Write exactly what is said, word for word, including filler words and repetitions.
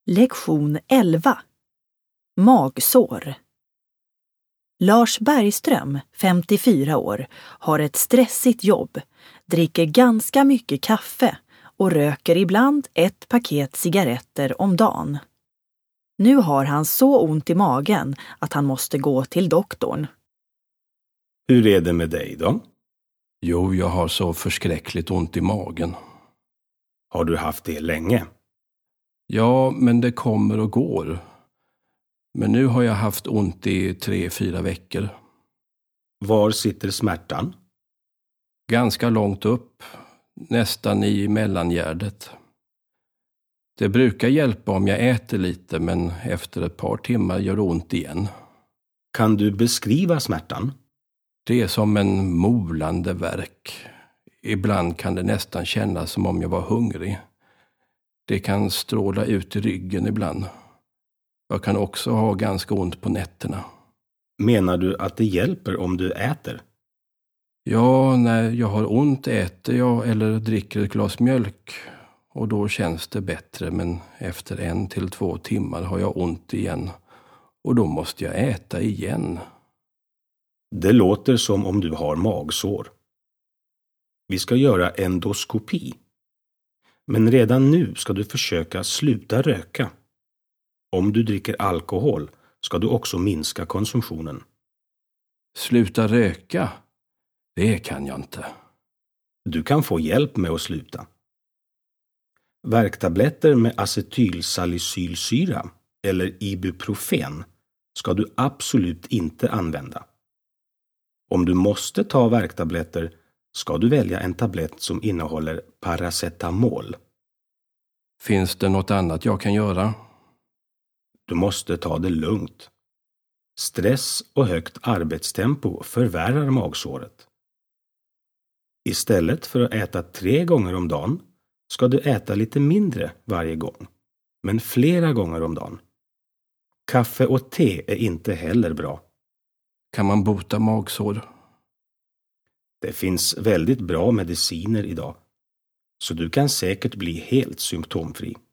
Lektion elva. Magsår. Lars Bergström, femtiofyra år, har ett stressigt jobb, dricker ganska mycket kaffe och röker ibland ett paket cigaretter om dagen. Nu har han så ont i magen att han måste gå till doktorn. Hur är det med dig då? Jo, jag har så förskräckligt ont i magen. Har du haft det länge? Ja, men det kommer och går. Men nu har jag haft ont i tre, fyra veckor. Var sitter smärtan? Ganska långt upp, nästan i mellangärdet. Det brukar hjälpa om jag äter lite, men efter ett par timmar gör det ont igen. Kan du beskriva smärtan? Det är som en molande värk. Ibland kan det nästan kännas som om jag var hungrig. Det kan stråla ut i ryggen ibland. Jag kan också ha ganska ont på nätterna. Menar du att det hjälper om du äter? Ja, när jag har ont äter jag eller dricker ett glas mjölk. Och då känns det bättre, men efter en till två timmar har jag ont igen. Och då måste jag äta igen. Det låter som om du har magsår. Vi ska göra endoskopi. Men redan nu ska du försöka sluta röka. Om du dricker alkohol ska du också minska konsumtionen. Sluta röka? Det kan jag inte. Du kan få hjälp med att sluta. Värktabletter med acetylsalicylsyra eller ibuprofen ska du absolut inte använda. Om du måste ta värktabletter ska du välja en tablett som innehåller paracetamol. Finns det något annat jag kan göra? Du måste ta det lugnt. Stress och högt arbetstempo förvärrar magsåret. Istället för att äta tre gånger om dagen ska du äta lite mindre varje gång, men flera gånger om dagen. Kaffe och te är inte heller bra. Kan man bota magsår? Det finns väldigt bra mediciner idag, så du kan säkert bli helt symptomfri.